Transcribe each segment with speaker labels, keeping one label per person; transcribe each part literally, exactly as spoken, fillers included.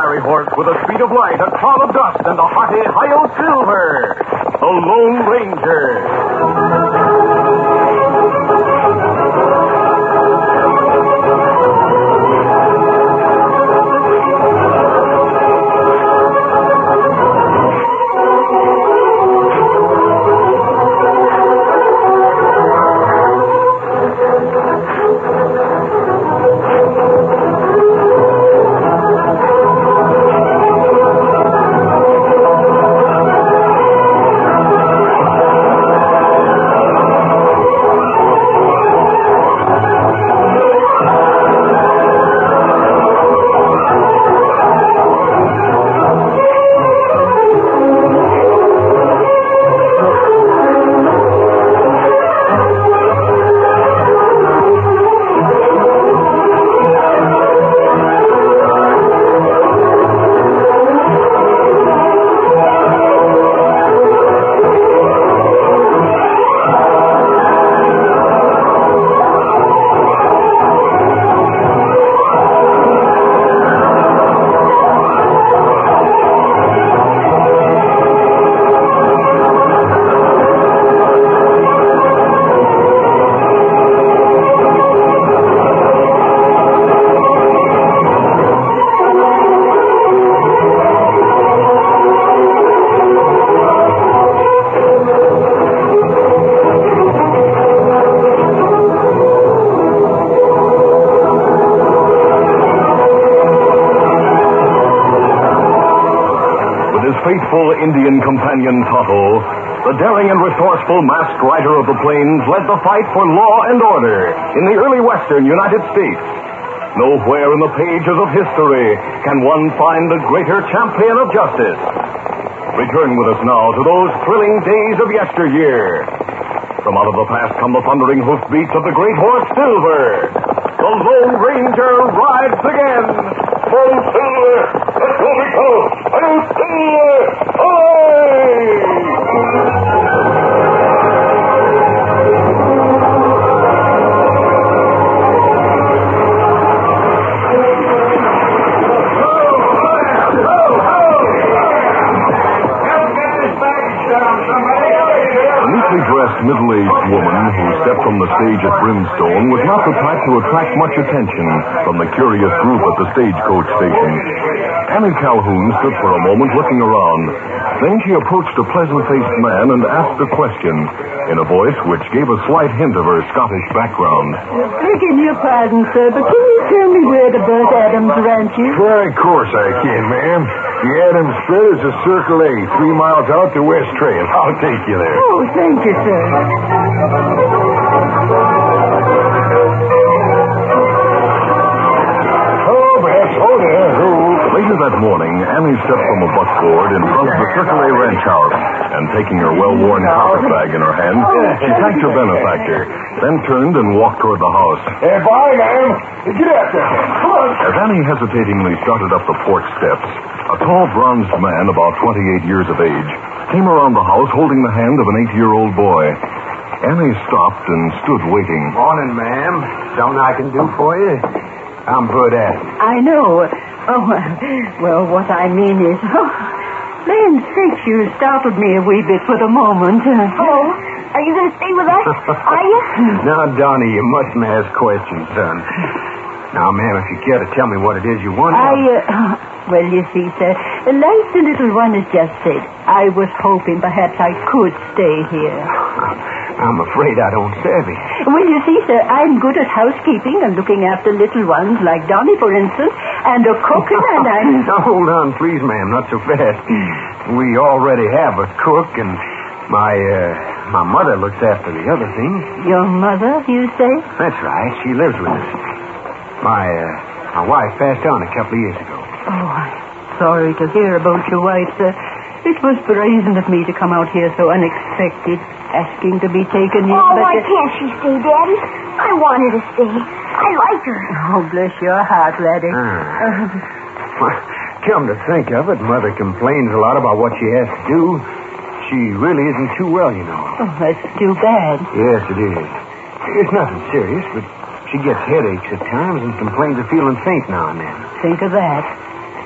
Speaker 1: fiery horse with the speed of light, a cloud of dust, and a hearty Hi-Yo Silver, the Lone Ranger. Faithful Indian companion Tonto, the daring and resourceful masked rider of the plains, led the fight for law and order in the early western United States. Nowhere in the pages of history can one find a greater champion of justice. Return with us now to those thrilling days of yesteryear. From out of the past come the thundering hoofbeats of the great horse Silver. The Lone Ranger rides again. Oh, Silver! Let's go, big fellow! I'll Silver!
Speaker 2: Middle-aged woman who stepped from the stage at Brimstone was not the type to attract much attention from the curious group at the stagecoach station. Annie Calhoun stood for a moment looking around. Then she approached a pleasant-faced man and asked a question in a voice which gave a slight hint of her Scottish background.
Speaker 3: Begging your pardon, sir, but can you tell me where the Burt Adams ranch is?
Speaker 4: Why, of course I can, ma'am. The Adams spread is a Circle A, three miles out to West Trail. I'll take you there.
Speaker 3: Oh, thank you, sir.
Speaker 4: Oh, Bess, oh, there.
Speaker 2: Later that morning, Annie stepped from a buckboard in front of the Circle A ranch house, and taking her well-worn carpetbag in her hand, she thanked her benefactor, then turned and walked toward the house.
Speaker 4: Hey, bye, ma'am. Get out there. Come on.
Speaker 2: As Annie hesitatingly started up the porch steps, a tall, bronzed man, about twenty-eight years of age, came around the house holding the hand of an eight-year-old boy. Annie stopped and stood waiting.
Speaker 5: Morning, ma'am. Something I can do for you? I'm Bud Adams.
Speaker 3: I know. Oh, well, what I mean is... Oh, land's sakes, you startled me a wee bit for the moment.
Speaker 6: Oh, are you going to stay with us? Are you?
Speaker 5: Now, Donnie, you mustn't ask questions, son. Now, ma'am, if you care to tell me what it is you want...
Speaker 3: I, uh, well, you see, sir, like the little one has just said, I was hoping perhaps I could stay here.
Speaker 5: I'm afraid I don't savvy.
Speaker 3: Well, you see, sir, I'm good at housekeeping and looking after little ones like Donnie, for instance, and a cooking, and I'm...
Speaker 5: Now, hold on, please, ma'am, not so fast. We already have a cook, and my, uh, my mother looks after the other things.
Speaker 3: Your mother, you say?
Speaker 5: That's right. She lives with us. My, uh, my wife passed on a couple of years ago.
Speaker 3: Oh, I'm sorry to hear about your wife, sir. It was brazen of me to come out here so unexpected, asking to be taken in.
Speaker 6: Oh,
Speaker 3: but
Speaker 6: why
Speaker 3: uh,
Speaker 6: can't she stay, Daddy? I want her to stay. I like her.
Speaker 3: Oh, bless your heart, laddie.
Speaker 5: Ah. Well, come to think of it, Mother complains a lot about what she has to do. She really isn't too well, you know.
Speaker 3: Oh, that's too bad.
Speaker 5: Yes, it is. It's nothing serious, but she gets headaches at times and complains of feeling faint now and then.
Speaker 3: Think of that.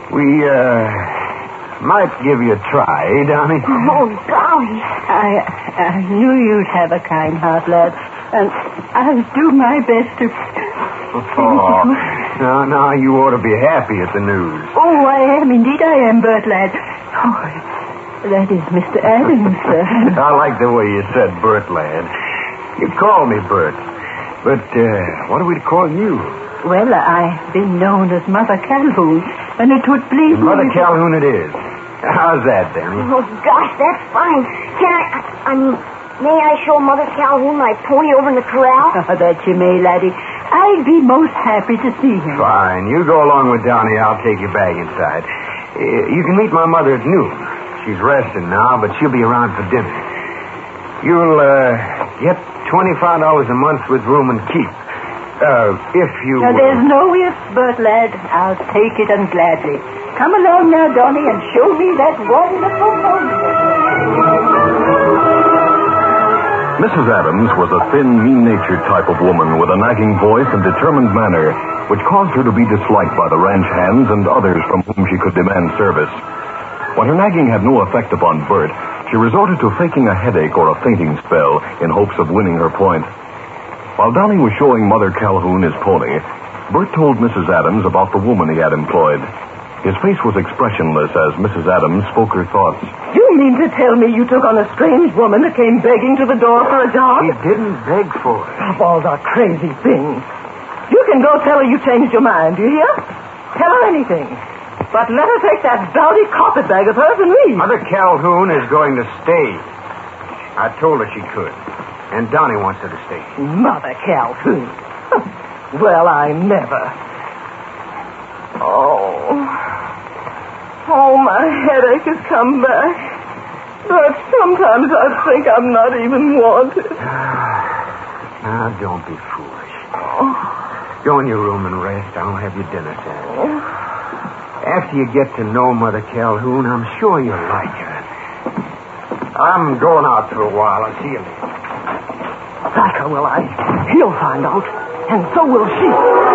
Speaker 5: We, uh, might give you a try, eh, Donnie?
Speaker 6: Oh, golly.
Speaker 3: I, I knew you'd have a kind heart, lad. And I'll do my best to...
Speaker 5: Oh, no, no, you ought to be happy at the news.
Speaker 3: Oh, I am. Indeed I am, Bert, lad. Oh, that is Mister Adams, sir.
Speaker 5: I like the way you said Bert, lad. You call me Bert. But, uh, what are we to call you?
Speaker 3: Well, I've been known as Mother Calhoun, and it would please me...
Speaker 5: Mother Calhoun it is. How's that, Danny?
Speaker 6: Oh, gosh, that's fine. Can I... I, I mean, may I show Mother Calhoun my pony over in the corral?
Speaker 3: Oh, that you may, laddie. I'd be most happy to see him.
Speaker 5: Fine. You go along with Donnie. I'll take you back inside. Uh, you can meet my mother at noon. She's resting now, but she'll be around for dinner. You'll, uh, get twenty-five dollars a month with room and keep. Uh, if you...
Speaker 3: Now,
Speaker 5: uh...
Speaker 3: there's no if, Bert, lad. I'll take it and gladly. Come along now, Donnie, and show me that wonderful pony.
Speaker 2: Missus Adams was a thin, mean-natured type of woman with a nagging voice and determined manner, which caused her to be disliked by the ranch hands and others from whom she could demand service. When her nagging had no effect upon Bert, she resorted to faking a headache or a fainting spell in hopes of winning her point. While Donnie was showing Mother Calhoun his pony, Bert told Missus Adams about the woman he had employed. His face was expressionless as Missus Adams spoke her thoughts.
Speaker 3: You mean to tell me you took on a strange woman that came begging to the door for a job?
Speaker 5: He didn't beg for it.
Speaker 3: Of all the crazy things. You can go tell her you changed your mind, do you hear? Tell her anything. But let her take that dowdy carpetbag of hers and leave.
Speaker 5: Mother Calhoun is going to stay. I told her she could. And Donnie wants her to stay.
Speaker 3: Mother Calhoun. Well, I never. Oh. Oh, my headache has come back. But sometimes I think I'm not even wanted.
Speaker 5: Now, don't be foolish. Go in your room and rest. I'll have your dinner served. After you get to know Mother Calhoun, I'm sure you'll like her. I'm going out for a while. I'll see you later.
Speaker 3: Like her, will I? He'll find out. And so will she.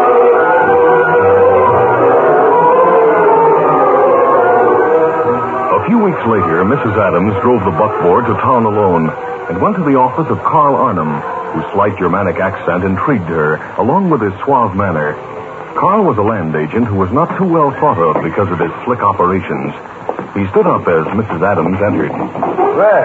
Speaker 2: A few weeks later, Missus Adams drove the buckboard to town alone and went to the office of Carl Arnhem, whose slight Germanic accent intrigued her, along with his suave manner. Carl was a land agent who was not too well thought of because of his slick operations. He stood up as Missus Adams entered.
Speaker 4: Well,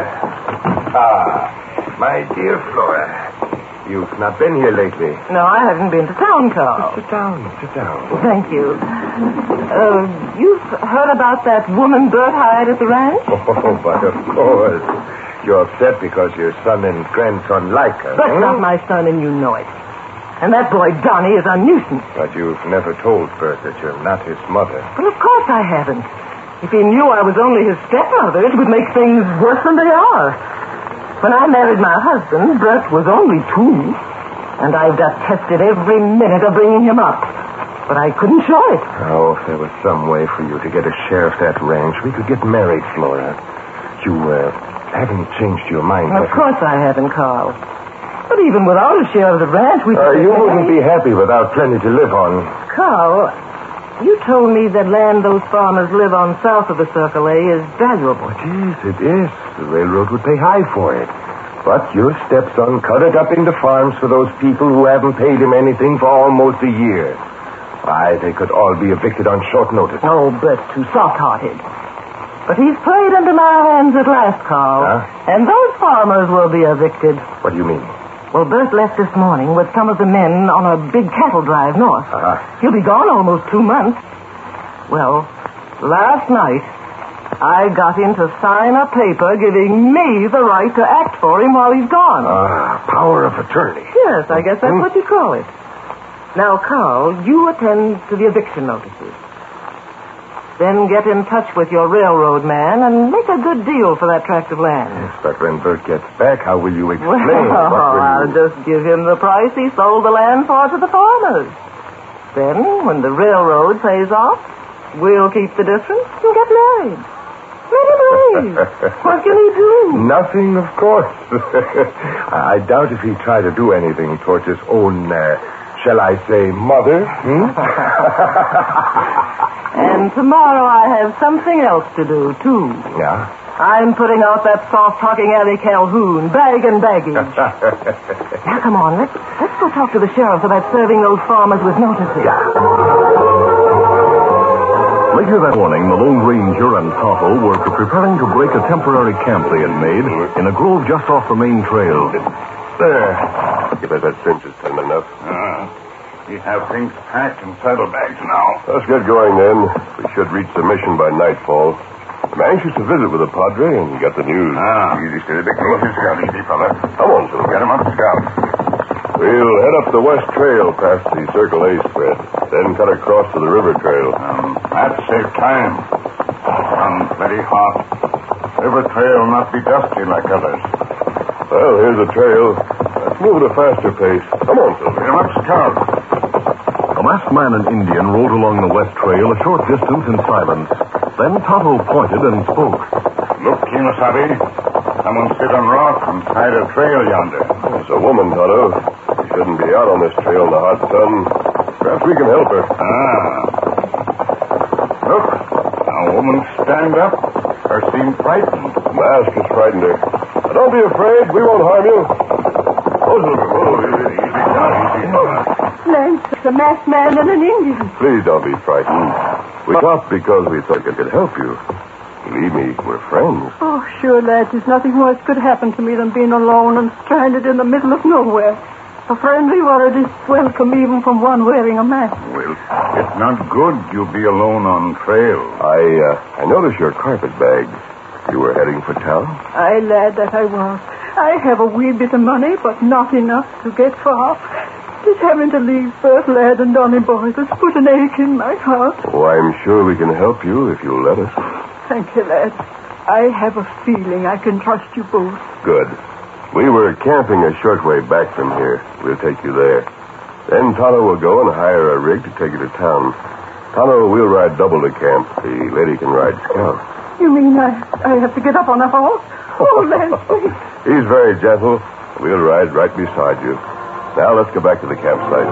Speaker 4: ah, my dear Flora, you've not been here lately.
Speaker 3: No, I haven't been to town, Carl.
Speaker 4: Sit down, sit down.
Speaker 3: Thank you. Uh, you've heard about that woman Bert hired at the ranch?
Speaker 4: Oh, but of course. You're upset because your son and grandson like her.
Speaker 3: Bert's
Speaker 4: hmm?
Speaker 3: not my son, and you know it. And that boy, Donnie, is a nuisance.
Speaker 4: But you've never told Bert that you're not his mother.
Speaker 3: Well, of course I haven't. If he knew I was only his stepmother, it would make things worse than they are. When I married my husband, Bert was only two. And I've detested every minute of bringing him up. But I couldn't show it.
Speaker 4: Oh, if there was some way for you to get a share of that ranch, we could get married, Flora. You, uh, haven't changed your mind,
Speaker 3: Of
Speaker 4: have
Speaker 3: course I haven't, Carl. But even without a share of the ranch, we...
Speaker 4: Uh, you wouldn't be happy without plenty to live on.
Speaker 3: Carl, you told me that land those farmers live on south of the Circle A is valuable.
Speaker 4: It is, it is. The railroad would pay high for it. But your stepson cut it up into farms for those people who haven't paid him anything for almost a year. Why, they could all be evicted on short notice.
Speaker 3: Oh, Bert's too soft-hearted. But he's played into my hands at last, Carl.
Speaker 4: Huh?
Speaker 3: And those farmers will be evicted.
Speaker 4: What do you mean?
Speaker 3: Well, Bert left this morning with some of the men on a big cattle drive north.
Speaker 4: Uh-huh.
Speaker 3: He'll be gone almost two months. Well, last night, I got him to sign a paper giving me the right to act for him while he's gone.
Speaker 4: Ah, power of attorney.
Speaker 3: Yes, I guess that's what you call it. Now, Carl, you attend to the eviction notices. Then get in touch with your railroad man and make a good deal for that tract of land.
Speaker 4: Yes, but when Bert gets back, how will you explain?
Speaker 3: Well,
Speaker 4: what will
Speaker 3: I'll
Speaker 4: you...
Speaker 3: just give him the price he sold the land for to the farmers. Then, when the railroad pays off, we'll keep the difference and get married. Let him leave. What can he do?
Speaker 4: Nothing, of course. I doubt if he'd try to do anything towards his own uh, shall I say, Mother? Hmm?
Speaker 3: And tomorrow I have something else to do, too.
Speaker 4: Yeah?
Speaker 3: I'm putting out that soft-talking Annie Calhoun, bag and baggage. Now, come on, let's, let's go talk to the sheriff about serving those farmers with notices.
Speaker 4: Yeah.
Speaker 2: Later that morning, the Lone Ranger and Tonto were preparing to break a temporary camp they had made in a grove just off the main trail.
Speaker 4: There. You bet that cinch is thin enough.
Speaker 7: Uh, we have things packed in saddlebags now.
Speaker 8: Let's get going, then. We should reach the mission by nightfall. I'm anxious to visit with the Padre and get the news.
Speaker 7: Ah, easy, steady, big close and scout, easy, fella.
Speaker 8: Come on, Silver.
Speaker 7: Get him up, scout.
Speaker 8: We'll head up the west trail past the Circle A spread, then cut across to the river trail.
Speaker 7: Um, that save time. Sun plenty hot. River trail not be dusty like others.
Speaker 8: Well, here's the trail. Let's move at a faster pace. Come on, Silver.
Speaker 7: Get him up, scout.
Speaker 2: A masked man and Indian rode along the west trail a short distance in silence. Then Tonto pointed and spoke.
Speaker 7: Look, Kemosabe. Someone sit on rock and side a trail yonder.
Speaker 8: It's a woman, Tonto. She shouldn't be out on this trail in the hot sun. Perhaps we can help her.
Speaker 7: Ah. Look, a woman stand up. Her seem frightened.
Speaker 8: The mask has frightened her. Now, don't be afraid. We won't harm you. Oh, Silver. Oh, easy, easy.
Speaker 7: Now, easy.
Speaker 3: Lance, a masked man and an Indian.
Speaker 8: Please don't be frightened. We stopped because we thought it could help you. Believe me, we're friends.
Speaker 9: Oh, sure, lads. There's nothing worse could happen to me than being alone and stranded in the middle of nowhere. A friendly word is welcome even from one wearing a mask.
Speaker 7: Well, it's not good you be alone on trail.
Speaker 8: I, uh, I noticed your carpet bag. You were heading for town?
Speaker 9: Aye, lad, that I was. I have a wee bit of money, but not enough to get far. Just having to leave Bert, lad, and Donny boy has put an ache in my heart.
Speaker 8: Oh, I'm sure we can help you if you'll let us.
Speaker 9: Thank you, lad. I have a feeling I can trust you both.
Speaker 8: Good. We were camping a short way back from here. We'll take you there. Then Tonto will go and hire a rig to take you to town. Tonto will ride double to camp. The lady can ride scout.
Speaker 9: You mean I, I have to get up on a horse? Oh, lad, please.
Speaker 8: He's very gentle. We'll ride right beside you. Now let's go back to the campsite.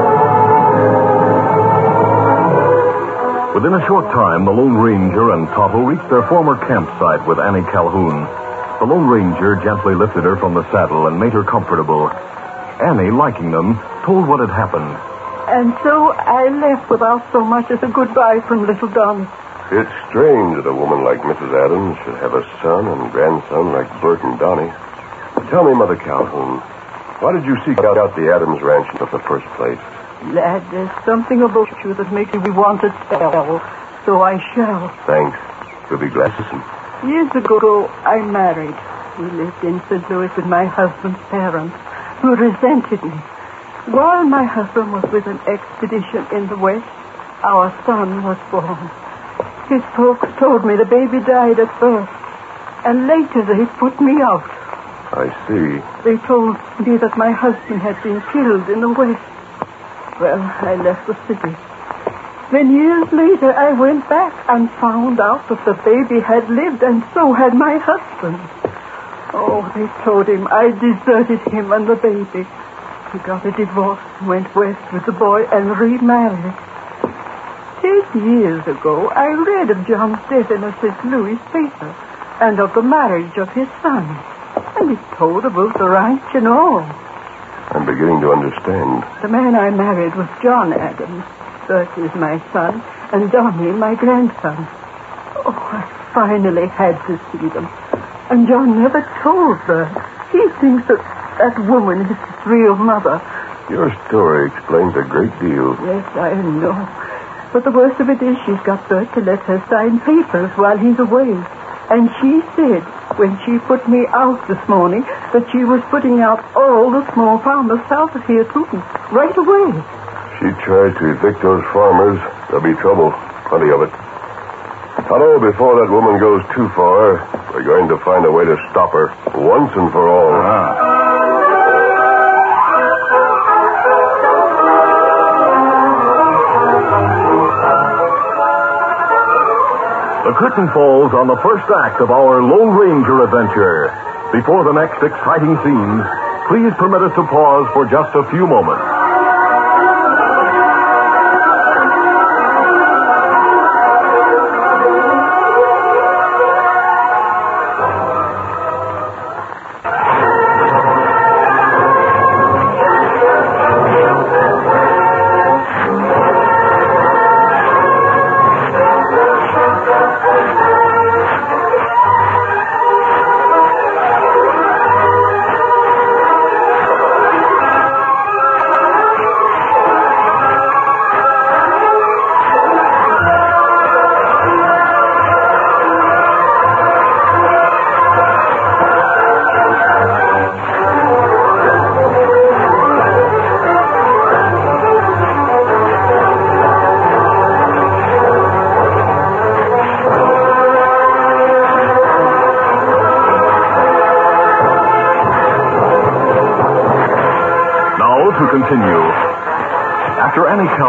Speaker 2: Within a short time, the Lone Ranger and Tonto reached their former campsite with Annie Calhoun. The Lone Ranger gently lifted her from the saddle and made her comfortable. Annie, liking them, told what had happened.
Speaker 9: And so I left without so much as a goodbye from little Donny.
Speaker 8: It's strange that a woman like Missus Adams should have a son and grandson like Bert and Donny. Tell me, Mother Calhoun, why did you seek out the Adams ranch in the first place?
Speaker 9: Lad, there's something about you that makes me want to tell, so I shall.
Speaker 8: Thanks. We'll be glad to see.
Speaker 9: Years ago, I married. We lived in Saint Louis with my husband's parents, who resented me. While my husband was with an expedition in the West, our son was born. His folks told me the baby died at birth, and later they put me out.
Speaker 8: I see.
Speaker 9: They told me that my husband had been killed in the West. Well, I left the city. Then years later, I went back and found out that the baby had lived, and so had my husband. Oh, they told him I deserted him and the baby. He got a divorce, went west with the boy, and remarried. Ten years ago, I read of John's death in a Saint Louis paper, and of the marriage of his son. And it told about the ranch and all.
Speaker 8: I'm beginning to understand.
Speaker 9: The man I married was John Adams. Bert is my son, and Donny my grandson. Oh, I finally had to see them. And John never told Bert. He thinks that that woman is his real mother.
Speaker 8: Your story explains a great deal.
Speaker 9: Yes, I know. But the worst of it is she's got Bert to let her sign papers while he's away. And she said, when she put me out this morning, that she was putting out all the small farmers south of here, too, right away.
Speaker 8: She tried to evict those farmers. There'll be trouble. Plenty of it. Tonto, before that woman goes too far, we're going to find a way to stop her once and for all.
Speaker 7: Ah.
Speaker 2: The curtain falls on the first act of our Lone Ranger adventure. Before the next exciting scenes, please permit us to pause for just a few moments.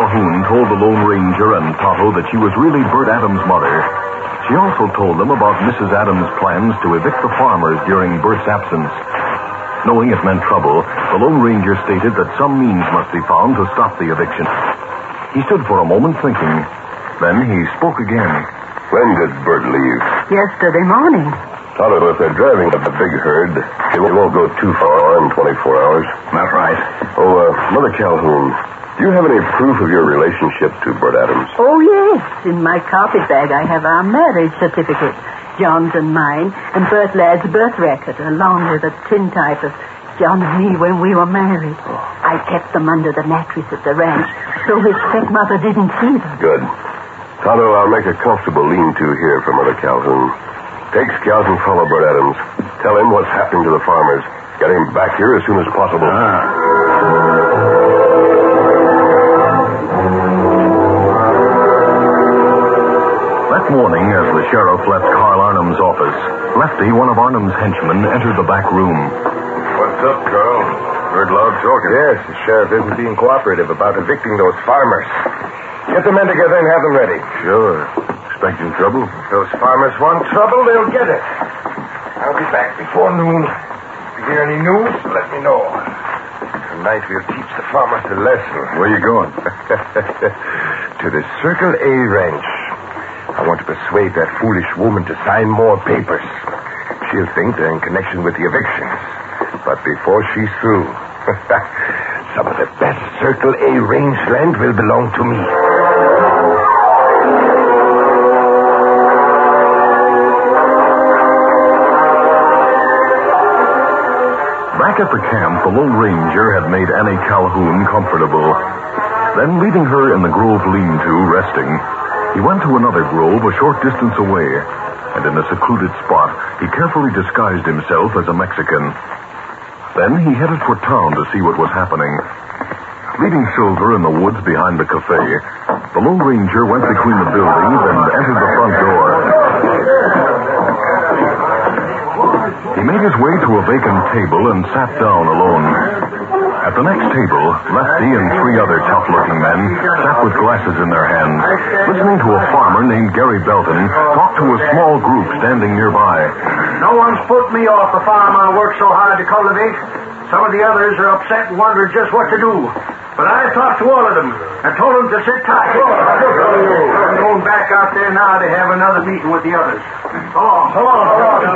Speaker 2: Calhoun told the Lone Ranger and Tonto that she was really Bert Adams' mother, she also told them about Missus Adams' plans to evict the farmers during Bert's absence. Knowing it meant trouble, the Lone Ranger stated that some means must be found to stop the eviction. He stood for a moment thinking. Then he spoke again.
Speaker 8: When did Bert leave?
Speaker 9: Yesterday morning.
Speaker 8: Tonto, if they're driving a big herd, they won't go too far in twenty-four hours.
Speaker 2: Not right.
Speaker 8: Oh, uh, Mother Calhoun, do you have any proof of your relationship to Bert Adams?
Speaker 9: Oh, yes. In my carpet bag, I have our marriage certificate. John's and mine, and Bert Ladd's birth record, along with a tintype of John and me when we were married. I kept them under the mattress at the ranch, so his stepmother didn't see them.
Speaker 8: Good. Tonto, I'll make a comfortable lean-to here for Mother Calhoun. Take Scout and follow Bert Adams. Tell him what's happening to the farmers. Get him back here as soon as possible.
Speaker 2: Ah. That morning, as the sheriff left Carl Arnham's office, Lefty, one of Arnham's henchmen, entered the back room.
Speaker 7: What's up, Carl? Heard loud talking.
Speaker 4: Yes, the sheriff isn't being cooperative about evicting those farmers. Get the men together and have them ready.
Speaker 7: Sure. Expecting trouble?
Speaker 4: If those farmers want trouble, they'll get it. I'll be back before noon. If you hear any news, let me know. Tonight we'll teach the farmers a lesson.
Speaker 7: Where you going?
Speaker 4: To the Circle A ranch. I want to persuade that foolish woman to sign more papers. She'll think they're in connection with the evictions. But before she's through, some of the best Circle A rangeland will belong to me.
Speaker 2: Back at the camp, the Lone Ranger had made Annie Calhoun comfortable. Then, leaving her in the Grove lean-to, resting, he went to another grove a short distance away, and in a secluded spot, he carefully disguised himself as a Mexican. Then he headed for town to see what was happening. Leaving Silver in the woods behind the cafe, the Lone Ranger went between the buildings and entered the front door. He made his way to a vacant table and sat down alone. At the next table, Lefty and three other tough-looking men sat with glasses in their hands, listening to a farmer named Gary Belton talk to a small group standing nearby.
Speaker 10: No one's put me off the farm I worked so hard to cultivate. Some of the others are upset and wondering just what to do. But I talked to all of them and told them to sit tight. I'm going back out there now to have another meeting with the others. So long. So long.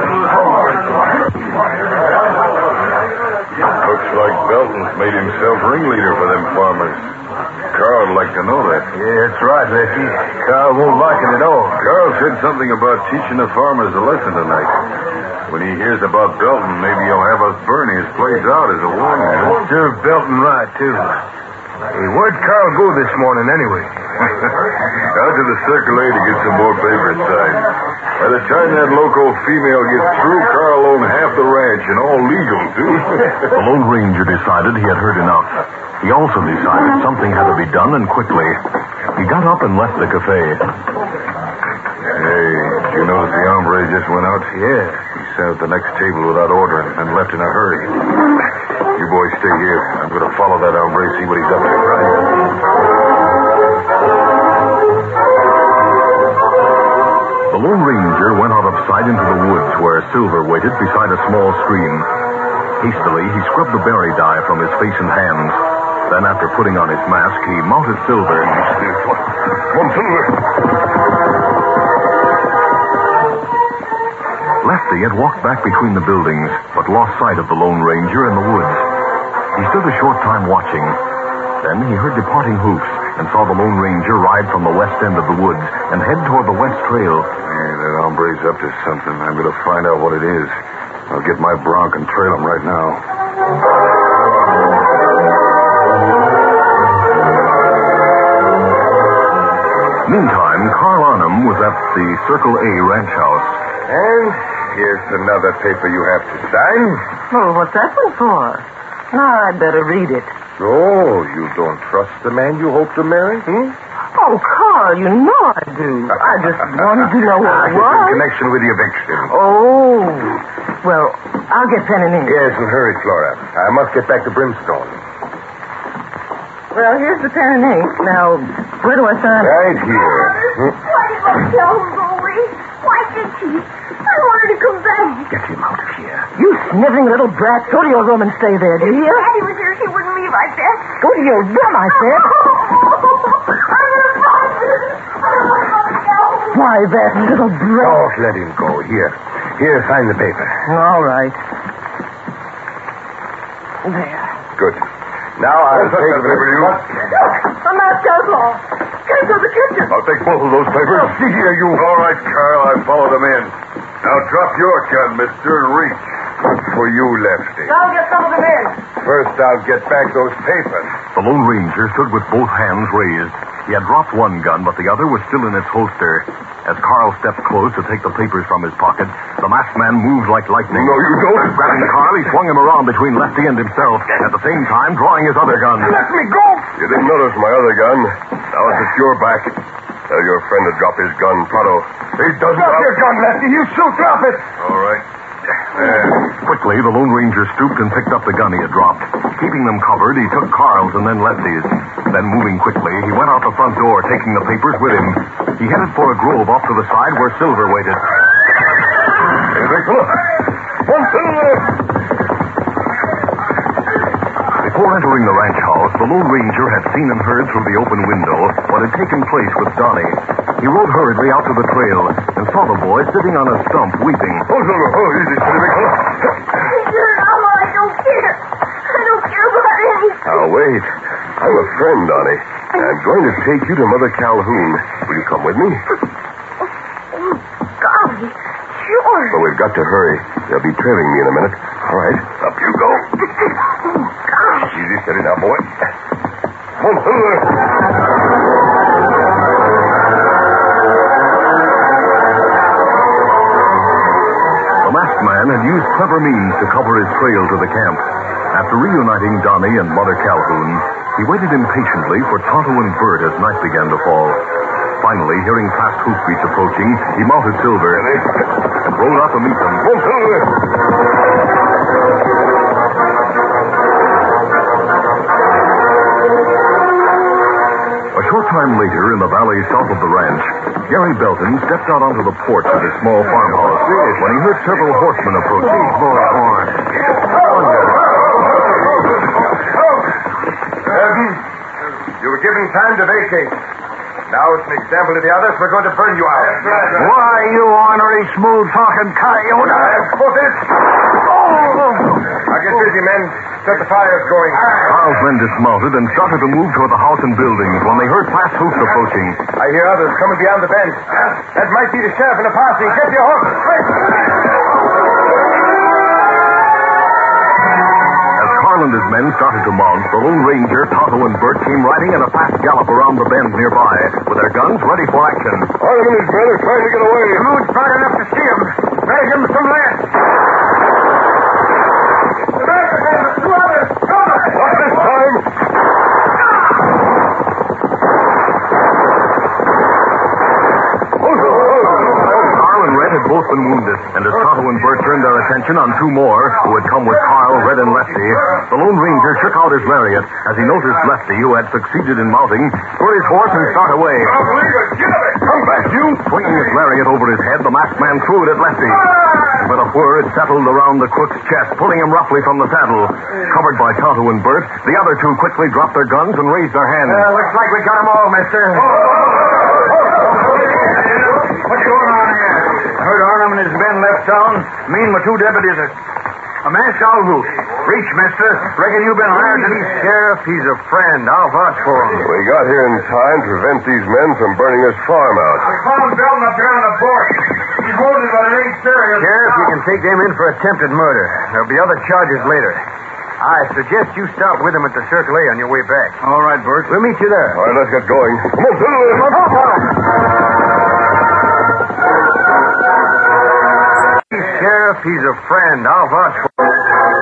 Speaker 7: Looks like Belton's made himself ringleader for them farmers. Carl would like to know that.
Speaker 4: Yeah, that's right, Lefty. Carl won't like it at all.
Speaker 7: Carl said something about teaching the farmers a lesson tonight. When he hears about Belton, maybe he'll have us burn his place out as a warning.
Speaker 4: Serve Belton right, too. Hey, where'd Carl go this morning, anyway?
Speaker 7: Out to the Circle A to get some more papers signed. By the time that local female gets through, Carl owned half the ranch, and all legal, too.
Speaker 2: The Lone Ranger decided he had heard enough. He also decided something had to be done, and quickly. He got up and left the cafe.
Speaker 7: Hey, did you notice the hombre just went out?
Speaker 4: Yeah.
Speaker 7: He sat at the next table without ordering and left in a hurry. You boys stay here. I'm going to follow that hombre, see what he's up to.
Speaker 2: The Lone Ranger went out of sight into the woods where Silver waited beside a small stream. Hastily, he scrubbed the berry dye from his face and hands. Then, after putting on his mask, he mounted Silver.
Speaker 7: Come on, Silver.
Speaker 2: Lefty had walked back between the buildings, but lost sight of the Lone Ranger in the woods. He stood a short time watching. Then he heard departing hoofs and saw the Lone Ranger ride from the west end of the woods and head toward the west trail.
Speaker 7: Hey, that hombre's up to something. I'm going to find out what it is. I'll get my bronc and trail him right now.
Speaker 2: Meantime, Carl Arnham was at the Circle A ranch house.
Speaker 4: And here's another paper you have to sign.
Speaker 3: Oh, what's that one for? Now, I'd better read it.
Speaker 4: Oh, you don't trust the man you hope to marry, hmm?
Speaker 3: Oh, Carl, you know I do. I just wanted to know what it
Speaker 4: It's
Speaker 3: was.
Speaker 4: in connection with the eviction.
Speaker 3: Oh. Well, I'll get pen and ink.
Speaker 4: Yes, and hurry, Flora. I must get back to Brimstone.
Speaker 3: Well, here's the pen and ink. Now, where do I sign?
Speaker 4: Right here. Hmm?
Speaker 6: Why did my Calhoun go away? Why did he? I wanted to come back.
Speaker 10: Get him out of here.
Speaker 3: You sniveling little brat. Go to your room and stay there, do you hear?
Speaker 6: Daddy was here. He wouldn't leave, I bet.
Speaker 3: Go to your room, I said.
Speaker 6: I'm going to find you. I don't want Mother Calhoun.
Speaker 3: Why, that little brat.
Speaker 10: Don't let him go. Here. Here, sign the paper.
Speaker 3: All right. There.
Speaker 4: Good. Now I'll take
Speaker 7: that paper, you.
Speaker 6: A masked outlaw. Get into the kitchen.
Speaker 7: I'll take both of those papers.
Speaker 10: See here, you.
Speaker 7: All right, Carl, I followed them in. Now drop your gun, mister, and reach. For you, Lefty.
Speaker 6: I'll get some of them in.
Speaker 4: First, I'll get back those papers.
Speaker 2: The Lone Ranger stood with both hands raised. He had dropped one gun, but the other was still in its holster. As Carl stepped close to take the papers from his pocket, the masked man moved like lightning.
Speaker 7: No, you don't.
Speaker 2: Grabbing Carl, he swung him around between Lefty and himself, at the same time drawing his other gun.
Speaker 10: Let me go.
Speaker 8: You didn't notice my other gun. Now it's at your back. Tell your friend to drop his gun, pronto.
Speaker 7: He doesn't
Speaker 10: Drop
Speaker 7: have...
Speaker 10: your gun, Lefty. You shoot. Drop it.
Speaker 7: All right. There.
Speaker 2: Quickly, the Lone Ranger stooped and picked up the gun he had dropped. Keeping them covered, he took Carl's and then Lefty's. Then, moving quickly, he went out the front door, taking the papers with him. He headed for a grove off to the side where Silver waited.
Speaker 7: Hey, big fella. One Silver.
Speaker 2: Before entering the ranch house, the Lone Ranger had seen and heard through the open window what had taken place with Donnie. He rode hurriedly out to the trail and saw the boy sitting on a stump weeping.
Speaker 7: Oh, Silver. Oh, easy, steady, big fella.
Speaker 6: You're an outlaw. I don't care. I don't care about anything.
Speaker 8: Now, wait. I'm a friend, Donnie. I'm going to take you to Mother Calhoun. Will you come with me?
Speaker 6: Oh, golly. Sure.
Speaker 8: But we've got to hurry. They'll be trailing me in a minute. All right. Up you go.
Speaker 6: Oh, gosh.
Speaker 8: Easy, steady now, boy.
Speaker 7: One Silver.
Speaker 2: The masked man had used clever means to cover his trail to the camp. After reuniting Donnie and Mother Calhoun, he waited impatiently for Tonto and Bert as night began to fall. Finally, hearing fast hoofbeats approaching, he mounted Silver and rode out to meet them.
Speaker 7: One Silver.
Speaker 2: A short time later, in the valley south of the ranch, Gary Belton stepped out onto the porch of his small farmhouse when he heard several horsemen approaching.
Speaker 5: Boy, horn.
Speaker 4: You were given time to vacate. Now it's an example to the others. We're going to burn you out.
Speaker 10: Why, you ornery, smooth-talking coyote.
Speaker 4: For this. Now get busy, men. Set the fires going.
Speaker 2: Carl's men dismounted and started to move toward the house and buildings when they heard fast hoofs approaching.
Speaker 4: I hear others coming beyond the bend. That might be the sheriff and the posse. Get your hook. Quick.
Speaker 2: Carl and his men started to mount. The Lone Ranger, Tonto, and Bert came riding at a fast gallop around the bend nearby, with their guns ready for action.
Speaker 7: Harlem and his men are trying to get away.
Speaker 10: The moon's bright enough to see him. Raise him some lead.
Speaker 7: Not this time.
Speaker 2: Carl and Red had both been wounded, and as Tonto and Bert turned their attention on two more, who had come with Carl, Red, and Lefty, the Lone Ranger shook out his lariat as he noticed Lefty, who had succeeded in mounting, spur his horse and start away.
Speaker 7: Come back, you.
Speaker 2: Swinging his lariat over his head, the masked man threw it at Lefty. With a whir, it settled around the crook's chest, pulling him roughly from the saddle. Covered by Tonto and Bert, the other two quickly dropped their guns and raised their hands.
Speaker 10: Uh, looks like we got them all, mister. What's going on here? I heard Arnhem and his men left town. Me and my two deputies are... A man shall root. Reach, mister. Reckon you've been hired to...
Speaker 5: He's sheriff. He's a friend. I'll vouch for him.
Speaker 8: We got here in time to prevent these men from burning this farm out.
Speaker 10: I found Belton up there on the porch. He's wounded, but it ain't serious.
Speaker 5: Sheriff, you can take them in for attempted murder. There'll be other charges later. I suggest you stop with him at the Circle A on your way back.
Speaker 10: All right, Bert.
Speaker 5: We'll meet you there.
Speaker 8: All right, let's get going. Come on,
Speaker 5: He's sheriff. He's a friend. I'll vouch for him.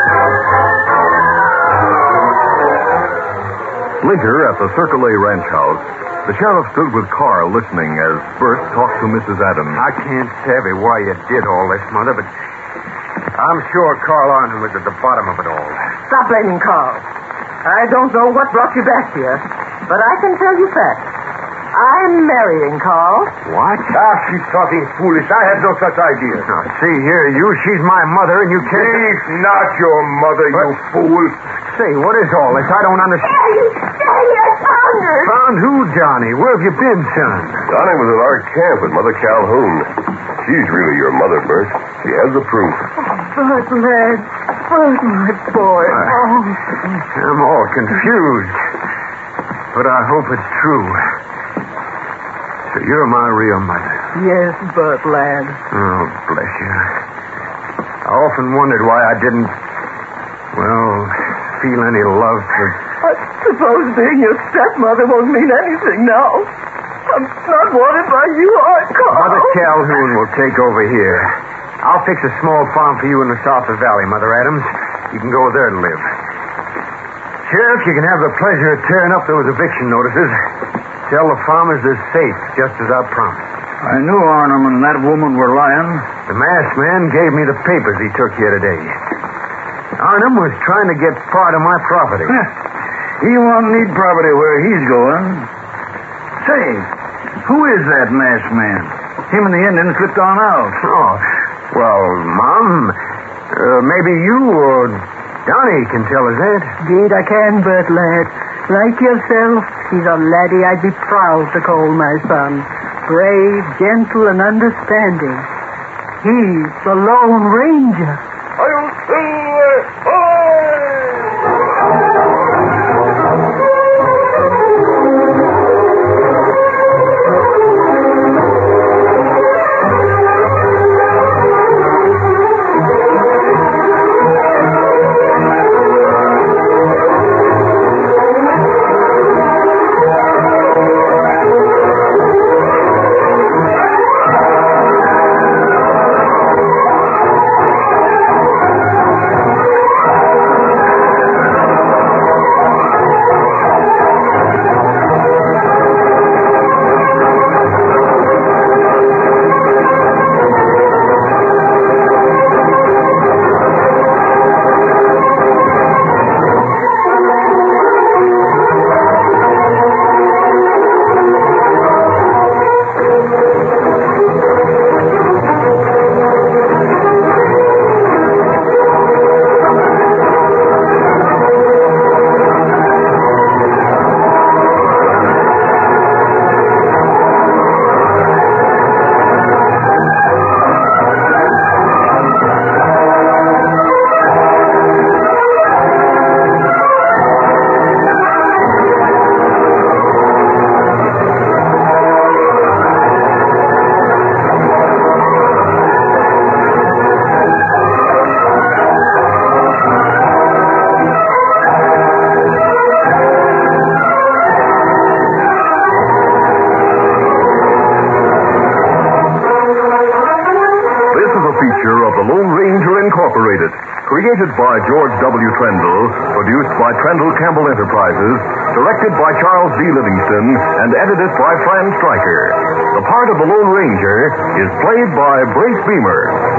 Speaker 2: Later, at the Circle A ranch house, the sheriff stood with Carl listening as Bert talked to Missus Adams.
Speaker 5: I can't savvy why you did all this, Mother, but I'm sure Carl Arnhem was at the bottom of it all.
Speaker 3: Stop blaming Carl. I don't know what brought you back here, but I can tell you facts. I'm marrying Carl.
Speaker 5: What?
Speaker 10: Ah, she's talking foolish. I had no such idea.
Speaker 5: Now, see here, you. She's my mother, and you can't...
Speaker 10: She's not your mother, you fool.
Speaker 5: Say, what is all this? I don't understand.
Speaker 6: Daddy, Daddy, I found her.
Speaker 5: Found who, Johnny? Where have you been, son?
Speaker 8: Johnny was at our camp with Mother Calhoun. She's really your mother, Bert. She has the proof.
Speaker 9: Bert, lad. Bert, my boy. Oh.
Speaker 5: I'm all confused. But I hope it's true. So you're my real mother.
Speaker 9: Yes, Bert, lad.
Speaker 5: Oh, bless you. I often wondered why I didn't, well, feel any love for...
Speaker 9: I suppose being your stepmother won't mean anything now. I'm not wanted by you or Carl.
Speaker 5: Mother Calhoun will take over here. I'll fix a small farm for you in the South Valley, Mother Adams. You can go there to live. Sheriff, you can have the pleasure of tearing up those eviction notices. Tell the farmers they're safe, just as I promised.
Speaker 10: I knew Arnhem and that woman were lying.
Speaker 5: The masked man gave me the papers he took here today. Arnhem was trying to get part of my property.
Speaker 10: He won't need property where he's going. Say, who is that masked man? Him and the Indian slipped on out.
Speaker 5: Oh, well, Mom, uh, maybe you or Donnie can tell us that.
Speaker 9: Indeed I can, Bert, lad. Like yourself, he's a laddie I'd be proud to call my son. Brave, gentle, and understanding. He's the Lone Ranger.
Speaker 2: Created by George W. Trendle, produced by Trendle Campbell Enterprises, directed by Charles D. Livingston, and edited by Fran Stryker. The part of the Lone Ranger is played by Brace Beamer.